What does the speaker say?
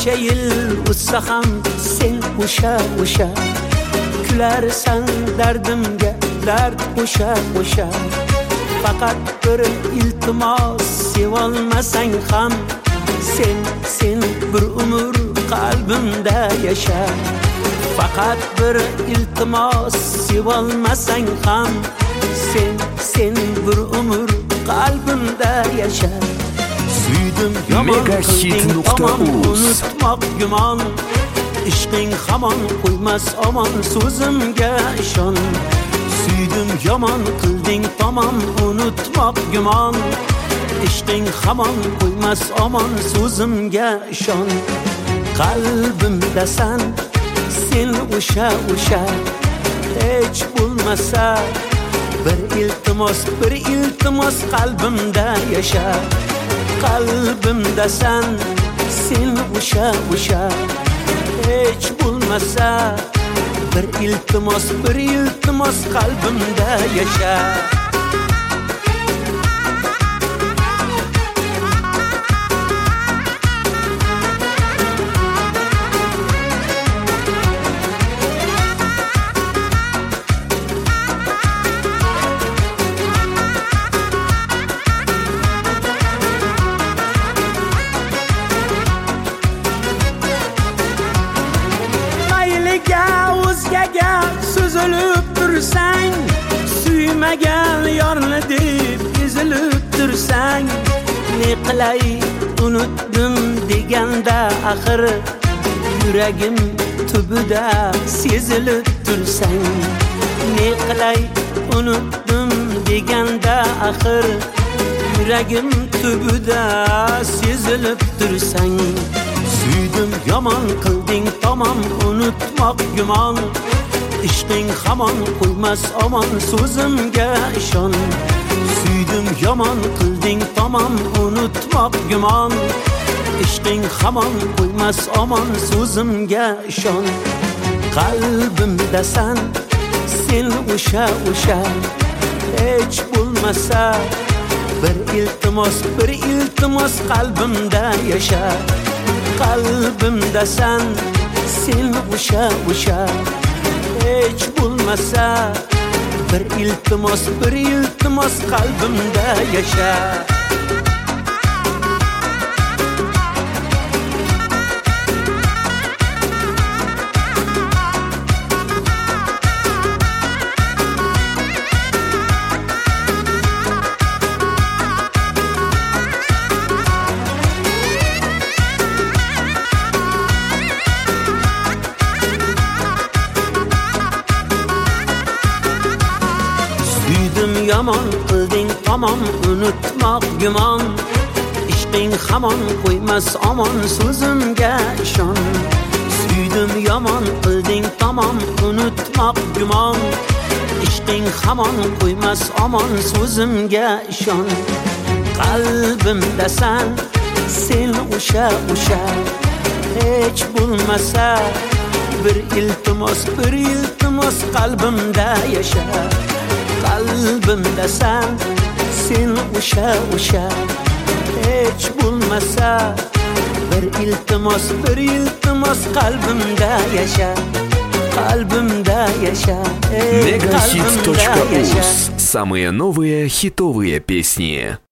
qancha yil o'tsa ham sen o'sha kularsan dardimga dard qo'sha faqat bir iltimos sevolmasang ham sen bir umr qalbimda yasha faqat bir iltimos sevolmasang ham sen bir umr qalbimda yasha suydim yomon qilding tamom unutmoq gumon ishqing hamon qo'ymas omon so'zimga ishon suydim yomon qilding tamom unutmoq gumon ishqing hamon qo'ymas omon so'zimga ishon qalbimdasan sen o'sha hech bo'lmasa bir iltimos qalbimda yasha qalbimdasan sen o'sha hech bo'lmasa bir iltimos qalbimda yasha o'zgaga so'zilib tursang suymagan yorni deb ezilib tursang ne qilay unutdim deganda axir yuragim tubida sezilib tursang ne qilay unutdim deganda axir yuragim tubida sezilib tursang suydim yomon qilding tamom unutmoq gumon ishqing hamon qo'ymas omon so'zimga ishon suydim yomon qilding tamom unutmoq gumon ishqing hamon qo'ymas omon so'zimga ishon qalbimdasan sen o'sha hech bo'lmasa bir iltimos qalbimda yasha qalbimdasan sen o'sha hech bo'lmasa bir iltimos qalbimda yasha suydim yomon qilding tamom unutmoq gumon ishqing hamon qo'ymas omon so'zimga ishon suydim yomon qilding tamom unutmoq gumon ishqing hamon qo'ymas omon so'zimga ishon qalbimdasan sen o'sha hech bo'lmasa bir iltimos qalbimda yasha qalbimdasan sen o'sha hech bo'lmasa bir iltimos qalbimda yasha Megahit.uz. Самые новые хитовые песни.